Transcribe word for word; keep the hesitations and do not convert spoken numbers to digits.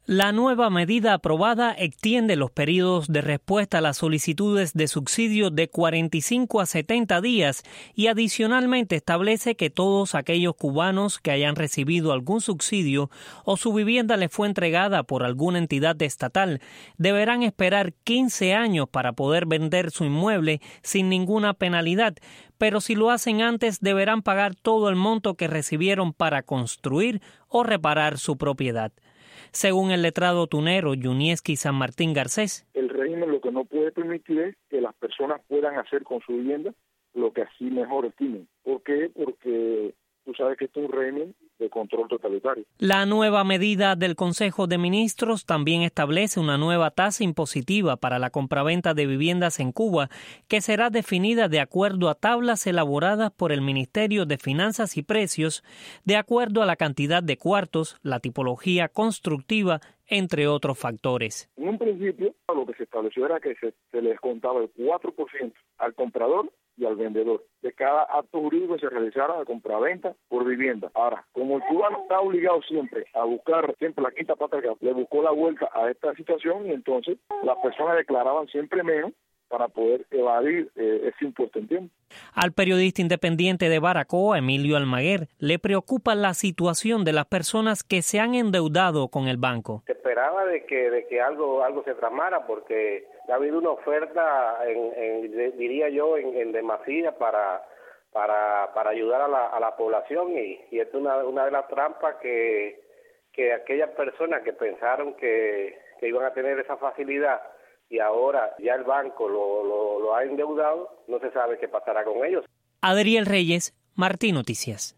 La nueva medida aprobada extiende los periodos de respuesta a las solicitudes de subsidio de cuarenta y cinco a setenta días y adicionalmente establece que todos aquellos cubanos que hayan recibido algún subsidio o su vivienda les fue entregada por alguna entidad estatal deberán esperar quince años para poder vender su inmueble sin ninguna penalidad, pero si lo hacen antes deberán pagar todo el monto que recibieron para construir o reparar su propiedad. Según el letrado tunero Yunieski San Martín Garcés, el régimen lo que no puede permitir es que las personas puedan hacer con su vivienda lo que así mejor estimen. ¿Por qué? Porque tú sabes que esto es un régimen de control totalitario. La nueva medida del Consejo de Ministros también establece una nueva tasa impositiva para la compraventa de viviendas en Cuba, que será definida de acuerdo a tablas elaboradas por el Ministerio de Finanzas y Precios, de acuerdo a la cantidad de cuartos, la tipología constructiva, entre otros factores. En un principio, lo que se estableció era que se, se les contaba el cuatro por ciento al comprador y al vendedor de cada acto jurídico que se realizara de compraventa por vivienda. Ahora, como el cubano está obligado siempre a buscar siempre la quinta pata, le buscó la vuelta a esta situación y entonces las personas declaraban siempre menos para poder evadir eh, ese impuesto, ¿entiendes? Al periodista independiente de Baracoa, Emilio Almaguer, le preocupa la situación de las personas que se han endeudado con el banco. Se esperaba de que de que algo algo se tramara porque ha habido una oferta, en, en, diría yo, en, en demasía para para para ayudar a la, a la población y, y esto es una, una de las trampas que que aquellas personas que pensaron que, que iban a tener esa facilidad y ahora ya el banco lo, lo, lo ha endeudado, no se sabe qué pasará con ellos. Adriel Reyes, Martín Noticias.